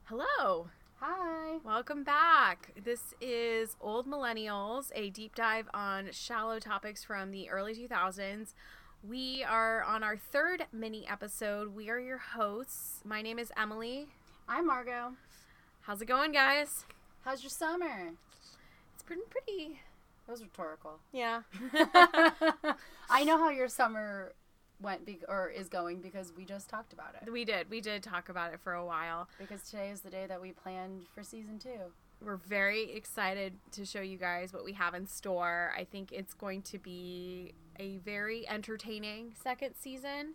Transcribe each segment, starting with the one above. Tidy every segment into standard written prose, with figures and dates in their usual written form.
Hello. Hi. Welcome back. This is Old Millennials, a deep dive on shallow topics from the early 2000s. We are on our third mini episode. We are your hosts. My name is Emily. I'm Margot. How's it going, guys? How's your summer? It's been pretty... That was rhetorical. Yeah. I know how your summer went or is going because we just talked about it. We did talk about it for a while. Because today is the day that we planned for season 2. We're very excited to show you guys what we have in store. I think it's going to be a very entertaining second season.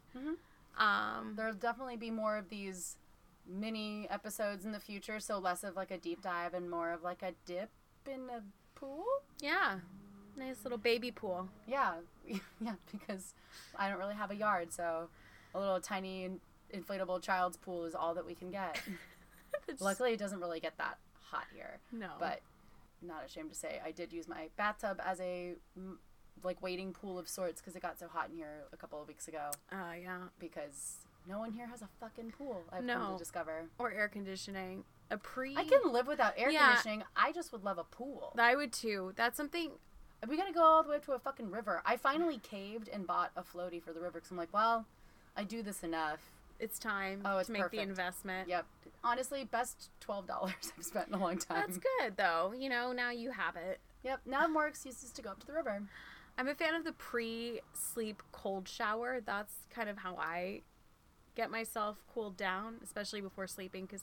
Mm-hmm. There'll definitely be more of these mini episodes in the future, so less of like a deep dive and more of like a dip in a pool. Yeah. Nice little baby pool. Yeah. Yeah, because I don't really have a yard, so a little tiny inflatable child's pool is all that we can get. Luckily, it doesn't really get that hot here. No. But not ashamed to say, I did use my bathtub as a like waiting pool of sorts because it got so hot in here a couple of weeks ago. Yeah. Because no one here has a fucking pool, I've No. come to discover. Or air conditioning. I can live without air conditioning. I just would love a pool. I would too. That's something... We gotta go all the way up to a fucking river. I finally caved and bought a floaty for the river because I'm like, well, I do this enough. It's time it's to make perfect. the investment. Yep. Honestly, best $12 I've spent in a long time. That's good, though. You know, now you have it. Yep. Now more excuses to go up to the river. I'm a fan of the pre-sleep cold shower. That's kind of how I get myself cooled down, especially before sleeping, because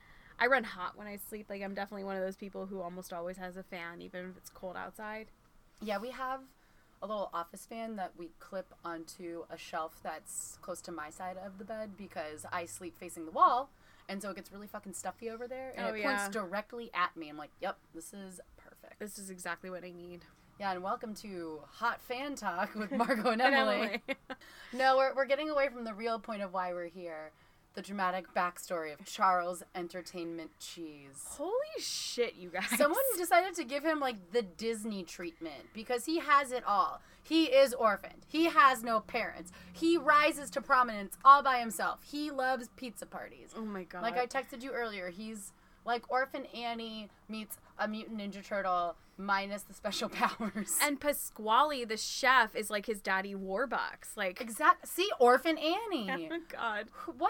I run hot when I sleep. Like, I'm definitely one of those people who almost always has a fan, even if it's cold outside. Yeah, we have a little office fan that we clip onto a shelf that's close to my side of the bed because I sleep facing the wall, and so it gets really fucking stuffy over there, and it points directly at me. I'm like, yep, this is perfect. This is exactly what I need. Yeah, and welcome to Hot Fan Talk with Margot and Emily. No, we're getting away from the real point of why we're here. The dramatic backstory of Charles Entertainment Cheese. Holy shit, you guys. Someone decided to give him, like, the Disney treatment because he has it all. He is orphaned. He has no parents. He rises to prominence all by himself. He loves pizza parties. Oh, my God. Like I texted you earlier, he's like Orphan Annie meets a mutant Ninja Turtle minus the special powers. And Pasquale, the chef, is like his daddy Warbucks. Like, See, Orphan Annie. Oh, God.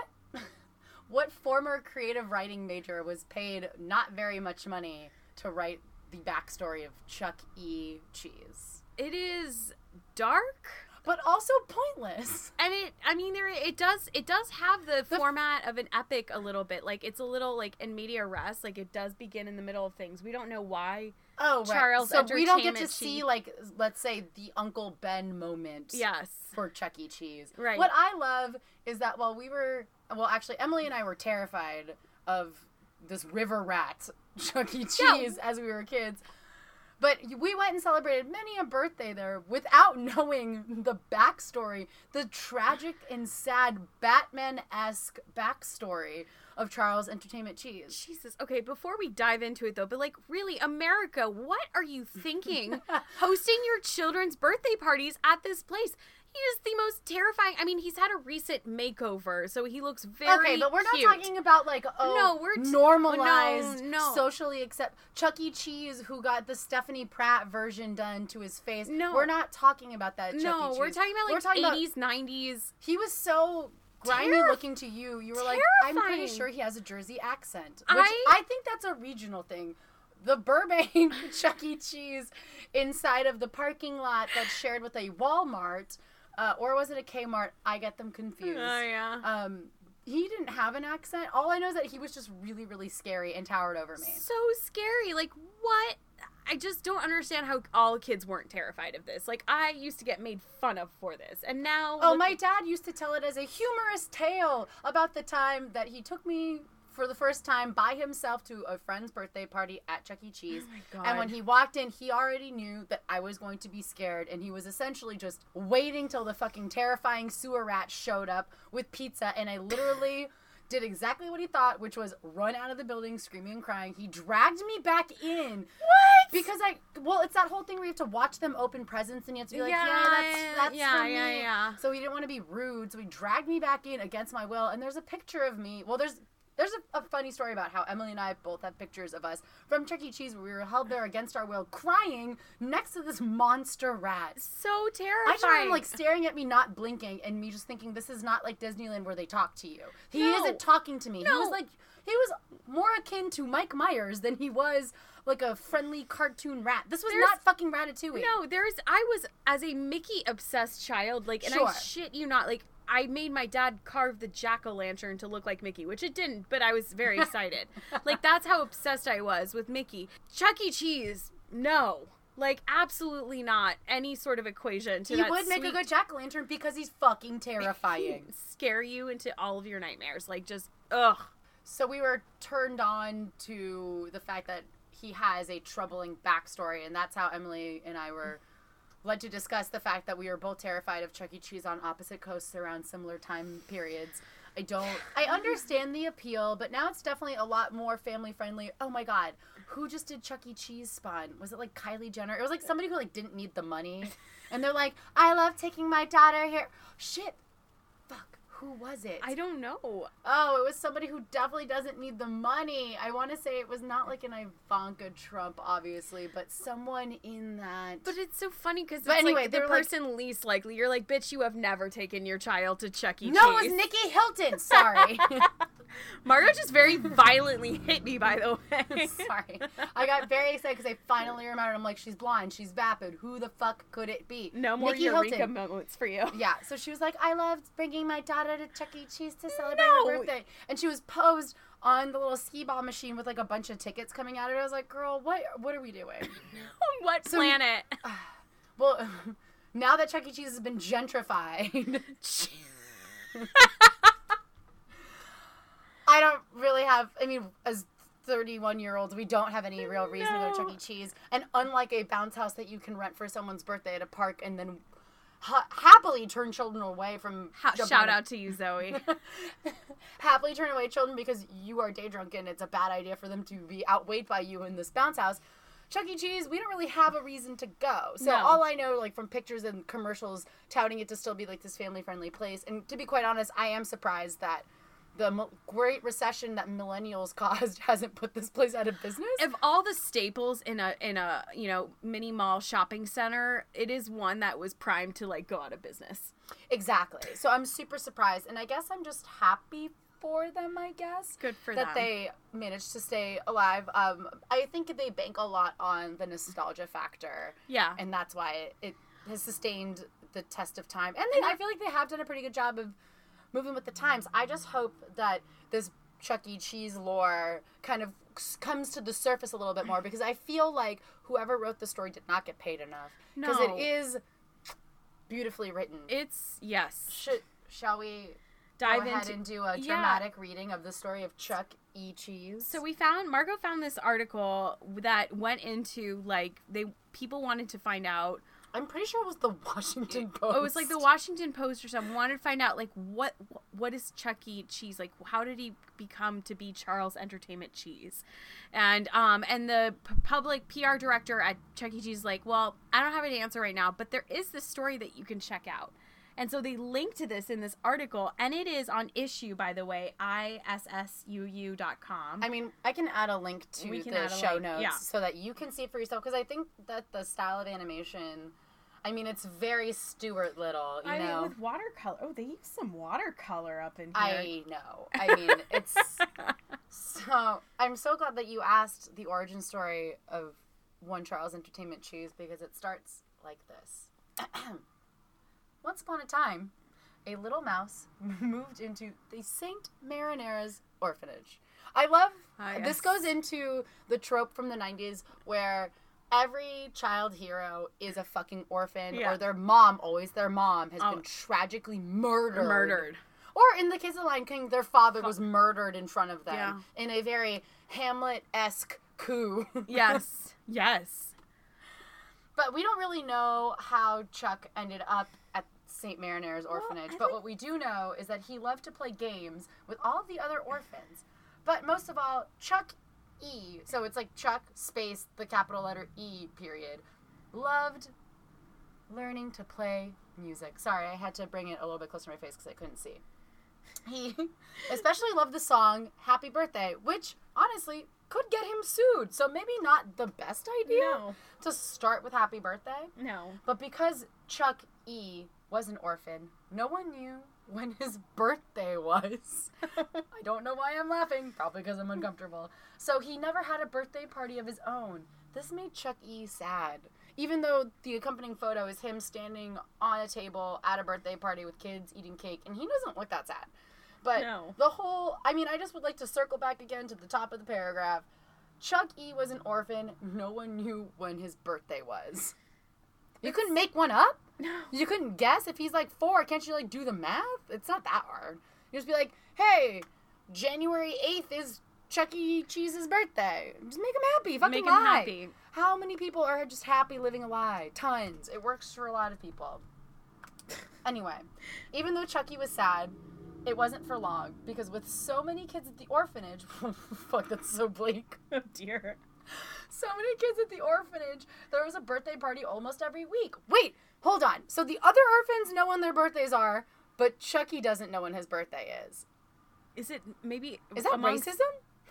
What former creative writing major was paid not very much money to write the backstory of Chuck E. Cheese? It is dark, but also pointless. And it does have the format of an epic a little bit. Like, it's a little like in media res. Like, it does begin in the middle of things. We don't know why. Oh, right. Charles So we don't get to Entertainment see, like, let's say, the Uncle Ben moment. Yes. For Chuck E. Cheese. Right. What I love is that actually, Emily and I were terrified of this river rat, Chuck E. Cheese, as we were kids. But we went and celebrated many a birthday there without knowing the backstory, the tragic and sad Batman-esque backstory of Charles Entertainment Cheese. Jesus. Okay, before we dive into it, though, but, like, really, America, what are you thinking? Hosting your children's birthday parties at this place. He is the most terrifying. I mean, he's had a recent makeover, so he looks very Okay, but we're not cute. talking about, like, normalized, no. socially accept Chuck E. Cheese, who got the Stephanie Pratt version done to his face. No. We're not talking about that, Chuck E. No, Cheese. we're talking about, like, 80s, 90s. He was so grimy looking to you. You were like, I'm pretty sure he has a Jersey accent. Which I think that's a regional thing. The Burbank Chuck E. Cheese inside of the parking lot that's shared with a Walmart, or was it a Kmart? I get them confused. Oh, yeah. He didn't have an accent. All I know is that he was just really, really scary and towered over me. So scary. Like, what? I just don't understand how all kids weren't terrified of this. Like, I used to get made fun of for this. And now... Oh, my dad used to tell it as a humorous tale about the time that he took me for the first time by himself to a friend's birthday party at Chuck E. Cheese. Oh, my God. And when he walked in, he already knew that I was going to be scared. And he was essentially just waiting till the fucking terrifying sewer rat showed up with pizza. And I literally... did exactly what he thought, which was run out of the building screaming and crying. He dragged me back in. What? Because it's that whole thing where you have to watch them open presents and you have to be like, that's for me. Yeah. So he didn't want to be rude, so he dragged me back in against my will. And there's a picture of me. Well, there's funny story about how Emily and I both have pictures of us from Chuck E. Cheese where we were held there against our will, crying next to this monster rat. So terrifying. I just remember, like, staring at me, not blinking, and me just thinking, this is not like Disneyland where they talk to you. He isn't talking to me. No. He was more akin to Mike Myers than he was like a friendly cartoon rat. This was not fucking Ratatouille. No, I was, as a Mickey obsessed child, like, and I shit you not, like, I made my dad carve the jack-o'-lantern to look like Mickey, which it didn't, but I was very excited. Like, that's how obsessed I was with Mickey. Chuck E. Cheese, no. Like, absolutely not any sort of equation to that. He would make a good jack-o'-lantern because he's fucking terrifying. Scare you into all of your nightmares. Like, just, ugh. So we were turned on to the fact that he has a troubling backstory, and that's how Emily and I were led to discuss the fact that we were both terrified of Chuck E. Cheese on opposite coasts around similar time periods. I understand the appeal, but now it's definitely a lot more family friendly. Oh my god, who just did Chuck E. Cheese Spawn? Was it like Kylie Jenner? It was like somebody who like didn't need the money, and they're like, I love taking my daughter here. Shit. Fuck. Who was it? I don't know. Oh, it was somebody who definitely doesn't need the money. I want to say it was not like an Ivanka Trump, obviously, but someone in that. But it's so funny because it's anyway, like the person least likely. You're like, bitch, you have never taken your child to Chuck E. Cheese. No, it was Nikki Hilton. Sorry. Margo just very violently hit me, by the way. Sorry. I got very excited because I finally remembered. I'm like, she's blonde, she's vapid. Who the fuck could it be? No more Nikki Eureka Hilton. moments for you. Yeah, so she was like, I loved bringing my daughter to Chuck E. Cheese to celebrate her birthday. And she was posed on the little skee ball machine with like a bunch of tickets coming out of it. I was like, girl, what are we doing? On what planet? Well, now that Chuck E. Cheese has been gentrified... I don't really have, as 31-year-olds, we don't have any real reason to go to Chuck E. Cheese. And unlike a bounce house that you can rent for someone's birthday at a park and then happily turn children away from... Shout out to you, Zoe. Happily turn away children because you are day drunk and it's a bad idea for them to be outweighed by you in this bounce house. Chuck E. Cheese, we don't really have a reason to go. So all I know, like, from pictures and commercials touting it to still be, like, this family-friendly place. And to be quite honest, I am surprised that the great recession that millennials caused hasn't put this place out of business. Of all the staples in a mini mall shopping center, it is one that was primed to like go out of business. Exactly. So I'm super surprised, and I guess I'm just happy for them. I guess good for them that they managed to stay alive. I think they bank a lot on the nostalgia factor. Yeah, and that's why it has sustained the test of time. And I feel like they have done a pretty good job of moving with the times. I just hope that this Chuck E. Cheese lore kind of comes to the surface a little bit more, because I feel like whoever wrote the story did not get paid enough. Because it is beautifully written. Shall we dive go ahead and do a dramatic reading of the story of Chuck E. Cheese? So Margo found this article that went into, like, people wanted to find out. I'm pretty sure it was the Washington Post. It was like the Washington Post or something. Wanted to find out, like, what is Chuck E. Cheese? Like, how did he become to be Charles Entertainment Cheese? And the public PR director at Chuck E. Cheese is like, well, I don't have an answer right now, but there is this story that you can check out. And so they link to this in this article, and it is on Issue, by the way, issuu.com. I mean, I can add a link to the show notes so that you can see it for yourself, because I think that the style of animation, I mean, it's very Stuart Little, you know? With watercolor. Oh, they use some watercolor up in here. I know. I mean, it's... So, I'm so glad that you asked the origin story of One Charles Entertainment Cheese, because it starts like this. Once upon a time, a little mouse moved into the St. Marinera's orphanage. I love, this goes into the trope from the 90s where every child hero is a fucking orphan, or their mom has been tragically murdered. Or in the case of Lion King, their father was murdered in front of them in a very Hamlet-esque coup. Yes. But we don't really know how Chuck ended up at St. Marinera's orphanage. But what we do know is that he loved to play games with all of the other orphans. But most of all, Chuck E., so it's like Chuck space the capital letter E period, loved learning to play music. Sorry, I had to bring it a little bit closer to my face because I couldn't see. He especially loved the song Happy Birthday, which honestly could get him sued. So maybe not the best idea to start with Happy Birthday. No. But because Chuck E. was an orphan, no one knew when his birthday was. I don't know why I'm laughing. Probably because I'm uncomfortable. So he never had a birthday party of his own. This made Chuck E. sad. Even though the accompanying photo is him standing on a table at a birthday party with kids eating cake, and he doesn't look that sad. But the whole, I mean, I just would like to circle back again to the top of the paragraph. Chuck E. was an orphan. No one knew when his birthday was. You couldn't make one up? No. You couldn't guess? If he's like 4, can't you like do the math? It's not that hard. You just be like, hey, January 8th is Chuck E. Cheese's birthday. Just make him happy. Fucking lie. Happy. How many people are just happy living a lie? Tons. It works for a lot of people. Anyway, even though Chucky was sad, it wasn't for long, because with so many kids at the orphanage, fuck, that's so bleak. Oh dear. So many kids at the orphanage, there was a birthday party almost every week. Wait, hold on. So the other orphans know when their birthdays are, but Chucky doesn't know when his birthday is. Is it maybe... Is that racism?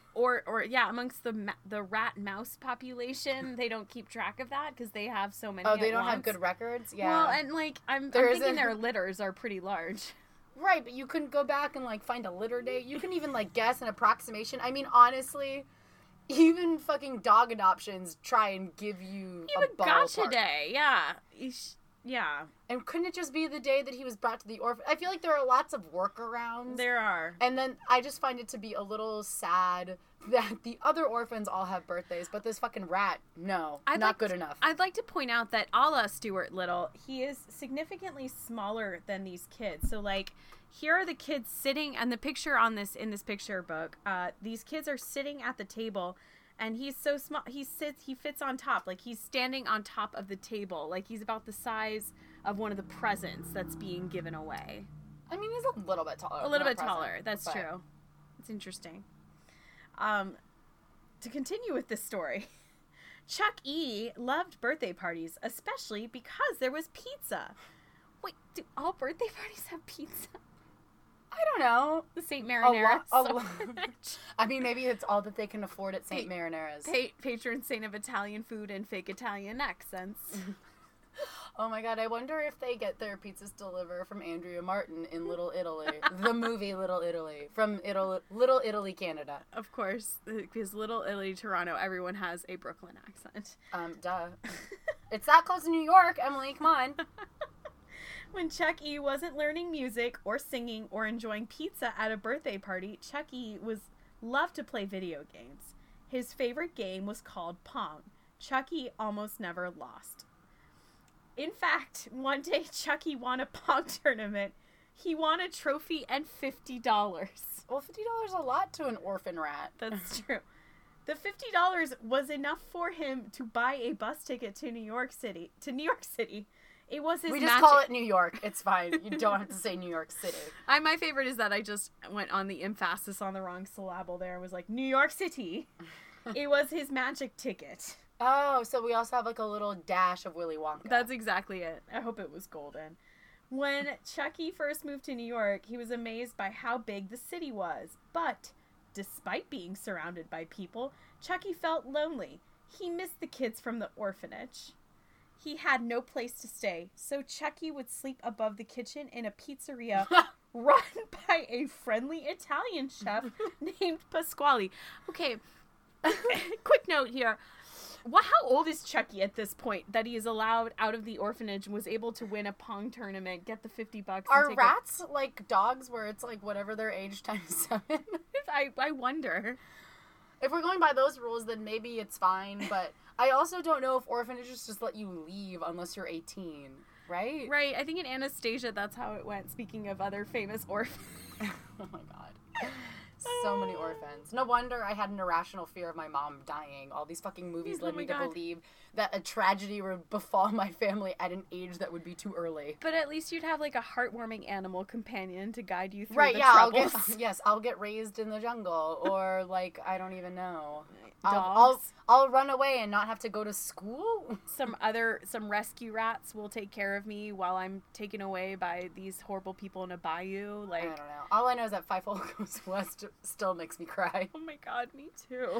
Or yeah, amongst the rat mouse population, they don't keep track of that because they have so many. Oh, they don't have good records? Yeah. Well, and like, I'm thinking their litters are pretty large. Right, but you couldn't go back and like find a litter date. You couldn't even like guess an approximation. I mean, honestly, even fucking dog adoptions try and give you a ballpark. Gotcha day, yeah. Yeah. And couldn't it just be the day that he was brought to the orphan? I feel like there are lots of workarounds. There are. And then I just find it to be a little sad that the other orphans all have birthdays, but this fucking rat, no, not good enough. I'd like to point out that a la Stuart Little, he is significantly smaller than these kids. So, like, here are the kids sitting, and the picture in this picture book, these kids are sitting at the table, and he's so small, he fits on top, like, he's standing on top of the table, like, he's about the size of one of the presents that's being given away. I mean, he's a little bit taller. A little bit taller, that's true. It's interesting. To continue with this story, Chuck E. loved birthday parties, especially because there was pizza. Wait, do all birthday parties have pizza? I don't know. The St. Marinara. I mean, maybe it's all that they can afford at St. Marinara's. Patron saint of Italian food and fake Italian accents. Oh my god, I wonder if they get their pizzas delivered from Andrea Martin in Little Italy. The movie Little Italy. From Little Italy, Canada. Of course, because Little Italy, Toronto, everyone has a Brooklyn accent. Duh. It's that close to New York, Emily, come on. When Chuck E. wasn't learning music or singing or enjoying pizza at a birthday party, Chuck E. loved to play video games. His favorite game was called Pong. Chuck E. almost never lost. In fact, one day Chucky won a Pong tournament. He won a trophy and $50. Well, $50 is a lot to an orphan rat. That's true. The $50 was enough for him to buy a bus ticket to New York City. It was his We just call it New York. It's fine. You don't have to say New York City. My favorite is that I just went on the emphasis on the wrong syllable there. It was like, New York City. It was his magic ticket. Oh, so we also have like a little dash of Willy Wonka. That's exactly it. I hope it was golden. When Chucky first moved to New York, he was amazed by how big the city was. But despite being surrounded by people, Chucky felt lonely. He missed the kids from the orphanage. He had no place to stay, so Chucky would sleep above the kitchen in a pizzeria run by a friendly Italian chef named Pasquale. Okay, quick note here. How old is Chucky at this point that he is allowed out of the orphanage and was able to win a Pong tournament, get the $50? Are rats like dogs where it's like whatever their age times 7? I wonder. If we're going by those rules, then maybe it's fine, but I also don't know if orphanages just let you leave unless you're 18, right? Right. I think in Anastasia that's how it went, speaking of other famous orphans. Oh my god. So many orphans. No wonder I had an irrational fear of my mom dying. All these fucking movies led me to believe that a tragedy would befall my family at an age that would be too early. But at least you'd have like a heartwarming animal companion to guide you through the troubles. Troubles. I'll get raised in the jungle, or like I don't even know. Dogs. I'll run away and not have to go to school. Some rescue rats will take care of me while I'm taken away by these horrible people in a bayou. Like, I don't know. All I know is that Five Goes West still makes me cry. Oh my god, me too.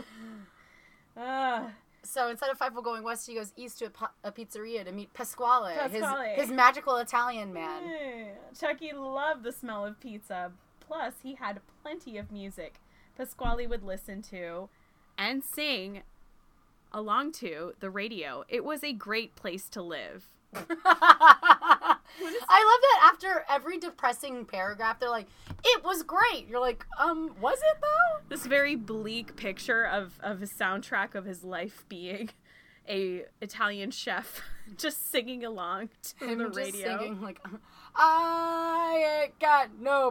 So instead of Fifo going west, he goes east to a pizzeria to meet Pasquale. His magical Italian man. Chucky loved the smell of pizza. Plus, he had plenty of music Pasquale would listen to and sing along to the radio. It was a great place to live. I love that after every depressing paragraph, they're like, it was great. You're like, was it though? This very bleak picture of a soundtrack of his life being a Italian chef just singing along to the radio. Just singing like, I ain't got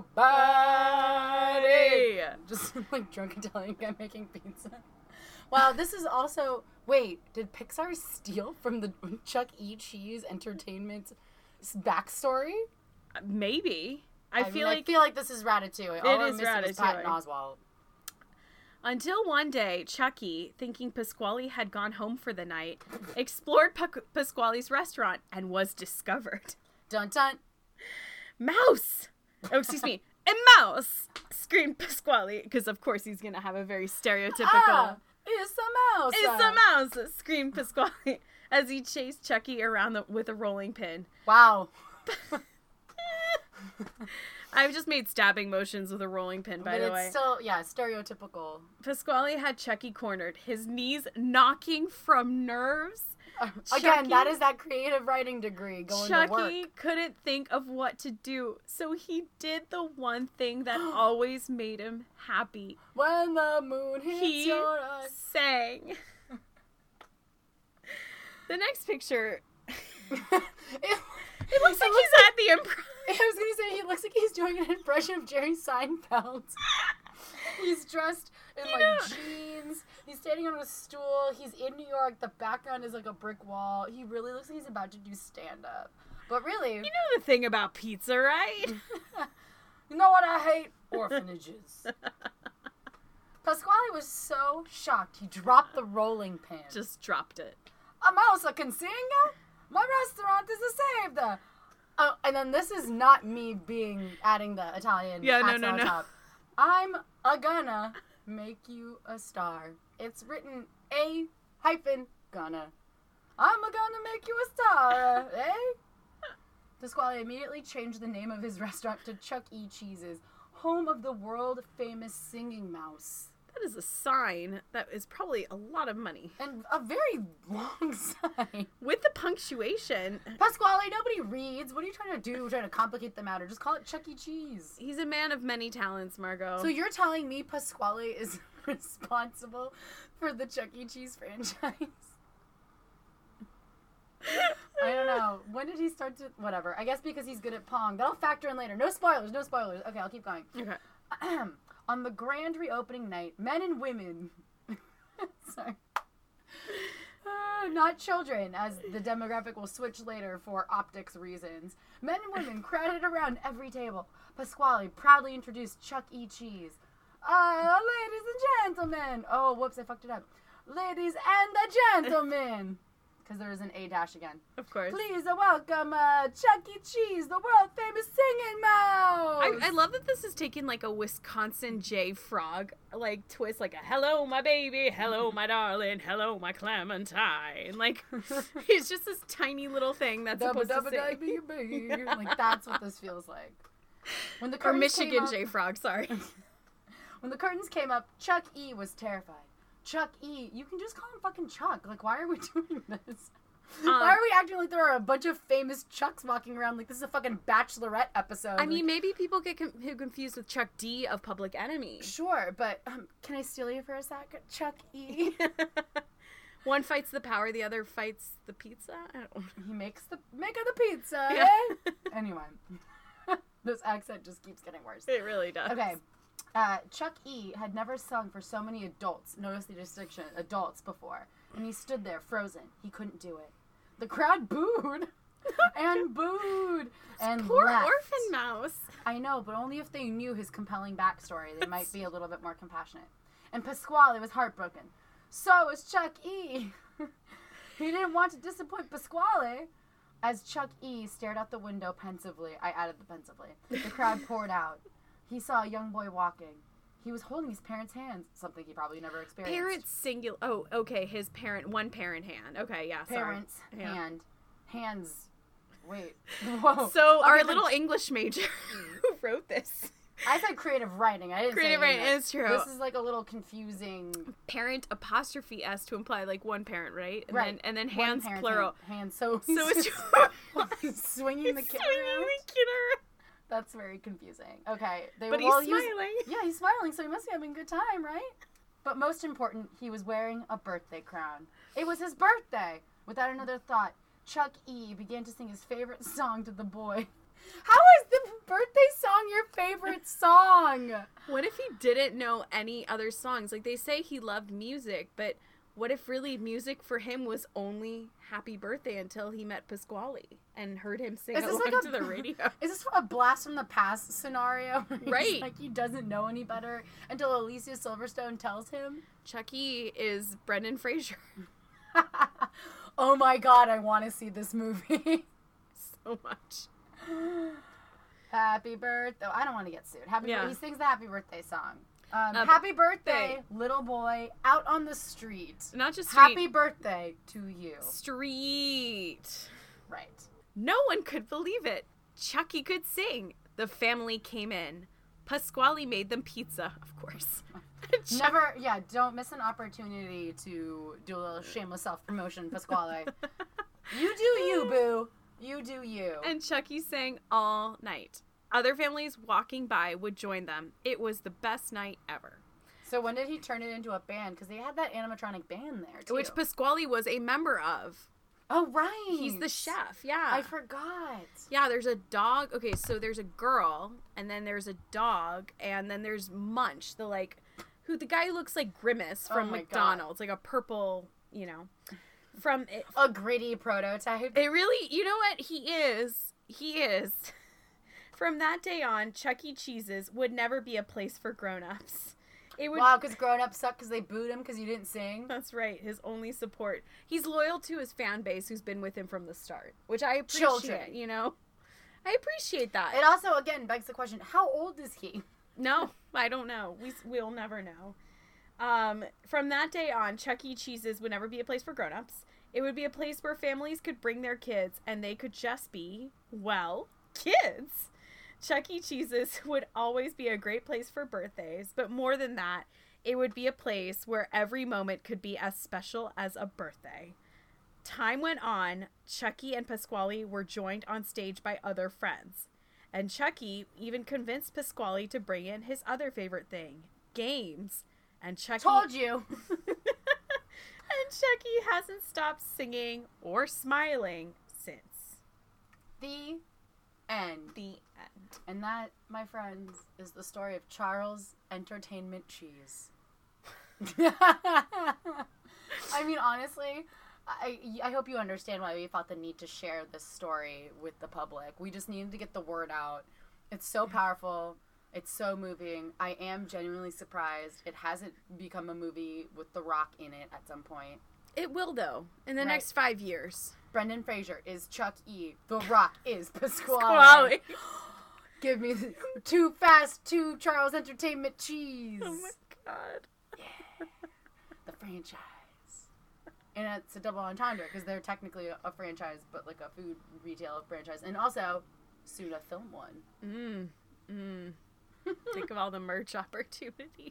nobody. Just like drunk Italian guy making pizza. Wow, this is also... Wait, did Pixar steal from the Chuck E. Cheese Entertainment backstory? Maybe. I feel like this is Ratatouille. All it is Ratatouille. Patton Oswalt. Until one day, Chucky, thinking Pasquale had gone home for the night, explored Pasquale's restaurant and was discovered. Dun dun. Mouse! Oh, excuse me. A mouse! Screamed Pasquale, because of course he's going to have a very stereotypical... It's a mouse! It's a mouse! Screamed Pasquale as he chased Chucky around with a rolling pin. Wow. I've just made stabbing motions with a rolling pin, by the way. It's still, stereotypical. Pasquale had Chucky cornered, his knees knocking from nerves. Again, that is that creative writing degree going to work. Chucky couldn't think of what to do, so he did the one thing that always made him happy. When the moon hits your eyes. Sang. The next picture... It looks like he's at the improv. I was going to say, he looks like he's doing an impression of Jerry Seinfeld. He's dressed in, jeans. He's standing on a stool. He's in New York. The background is like a brick wall. He really looks like he's about to do stand-up. But really... You know the thing about pizza, right? You know what I hate? Orphanages. Pasquale was so shocked, he dropped the rolling pin. Just dropped it. A mouse can sing? My restaurant is saved. Oh, and then this is not me adding the Italian accent on top. I'm gonna make you a star. It's written A-gonna. I'm gonna make you a star, eh? Pasquale immediately changed the name of his restaurant to Chuck E. Cheese's, home of the world-famous singing mouse. That is a sign that is probably a lot of money. And a very long sign. With the punctuation. Pasquale, nobody reads. What are you trying to do? Trying to complicate the matter. Just call it Chuck E. Cheese. He's a man of many talents, Margot. So you're telling me Pasquale is responsible for the Chuck E. Cheese franchise? I don't know. When did he start to... Whatever. I guess because he's good at Pong. That'll factor in later. No spoilers. Okay, I'll keep going. Okay. On the grand reopening night, men and women... Sorry. Not children, as the demographic will switch later for optics reasons. Men and women crowded around every table. Pasquale proudly introduced Chuck E. Cheese. Ladies and gentlemen. Oh, whoops, I fucked it up. Ladies and the gentlemen. Because there is an A- again. Of course. Please welcome Chuck E. Cheese, the world-famous singing mouse. I love that this is taking like a Wisconsin J. Frog like twist, like a hello my baby, hello my darling, hello my Clementine. Like he's just this tiny little thing that's supposed to sing. Like that's what this feels like. When the or Michigan J. Frog, sorry. When the curtains came up, Chuck E. was terrified. Chuck E. You can just call him fucking Chuck. Like, why are we doing this? Why are we acting like there are a bunch of famous Chucks walking around like this is a fucking Bachelorette episode? I mean, maybe people get confused with Chuck D of Public Enemy. Sure, but can I steal you for a sec? Chuck E. One fights the power, the other fights the pizza? I don't know. He makes the pizza, yeah. eh? Anyway. This accent just keeps getting worse. It really does. Okay. Chuck E. had never sung for so many adults, notice the distinction, adults before, and he stood there frozen. He couldn't do it. The crowd booed and booed and Poor left. orphan mouse. I know, but only if they knew his compelling backstory. They might be a little bit more compassionate. And Pasquale was heartbroken. So was Chuck E. He didn't want to disappoint Pasquale. As Chuck E. stared out the window pensively, I added the pensively, the crowd poured out. He saw a young boy walking. He was holding his parents' hands, something he probably never experienced. Parents singular. Oh, okay. His parent, one parent hand. Okay, yeah. Parents, sorry. hand, hands. Wait. Whoa. So Okay, our little English major who wrote this. I said creative writing. I didn't Creative say writing. English. It's true. This is like a little confusing. Parent apostrophe s to imply like one parent, right? And Right. Then One hands parent, plural. Hand. So it's he's swinging the kid swinging around. the kid around. That's very confusing. Okay. But he's smiling. Yeah, he's smiling, so he must be having a good time, right? But most important, he was wearing a birthday crown. It was his birthday. Without another thought, Chuck E. began to sing his favorite song to the boy. How is the birthday song your favorite song? What if he didn't know any other songs? Like, they say he loved music, but what if really music for him was only Happy Birthday until he met Pasquale and heard him sing along to the radio? Is this a blast from the past scenario? Right. Like he doesn't know any better until Alicia Silverstone tells him? Chucky is Brendan Fraser. Oh my god, I want to see this movie. So much. Happy birthday. I don't want to get sued. He sings the happy birthday song. Happy birthday, little boy, out on the street. Not just street. Happy birthday to you. Street. Right. No one could believe it. Chucky could sing. The family came in. Pasquale made them pizza, of course. Don't miss an opportunity to do a little shameless self-promotion, Pasquale. You do you, boo. You do you. And Chucky sang all night. Other families walking by would join them. It was the best night ever. So when did he turn it into a band? Because they had that animatronic band there, too. Which Pasquale was a member of. Oh, right. He's the chef, yeah. I forgot. Yeah, there's a dog. Okay, so there's a girl, and then there's a dog, and then there's Munch, the guy who looks like Grimace from McDonald's. God. Like a purple, from it. A gritty prototype. It really, you know what? He is. From that day on, Chuck E. Cheese's would never be a place for grown-ups. Wow, because grown-ups suck because they booed him because you didn't sing? That's right. His only support. He's loyal to his fan base who's been with him from the start, which I appreciate, Children. I appreciate that. It also, again, begs the question, how old is he? No, I don't know. We'll never know. From that day on, Chuck E. Cheese's would never be a place for grown-ups. It would be a place where families could bring their kids, and they could just be, well, kids. Chuck E. Cheese's would always be a great place for birthdays, but more than that, it would be a place where every moment could be as special as a birthday. Time went on, Chucky and Pasquale were joined on stage by other friends, and Chucky even convinced Pasquale to bring in his other favorite thing, games. And Chucky... Told you! And Chucky hasn't stopped singing or smiling since. The end. The end. And that, my friends, is the story of Charles Entertainment Cheese. I mean, honestly, I hope you understand why we felt the need to share this story with the public. We just needed to get the word out. It's so powerful. It's so moving. I am genuinely surprised it hasn't become a movie with The Rock in it at some point. It will, though, in the next 5 years. Brendan Fraser is Chuck E. The Rock is Pasquale. Pasquale. Give me Too Fast, Too Charles Entertainment Cheese. Oh my god. Yeah. The franchise. And it's a double entendre because they're technically a franchise, but like a food retail franchise. And also, soon a film one. Think of all the merch opportunities.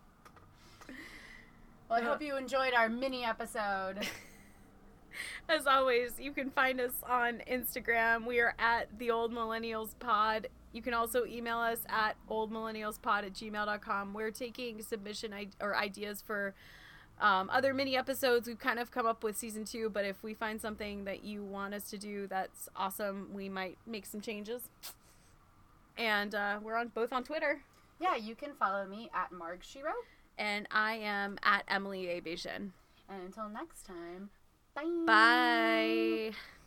Well, I hope you enjoyed our mini episode. As always, you can find us on Instagram. We are at The Old Millennials Pod. You can also email us at oldmillennialspod@gmail.com. We're taking submission or ideas for other mini episodes. We've kind of come up with season 2, but if we find something that you want us to do that's awesome, we might make some changes. And we're both on Twitter. Yeah, you can follow me at Marg Shiro. And I am at Emily A. Bijan. And until next time, Bye.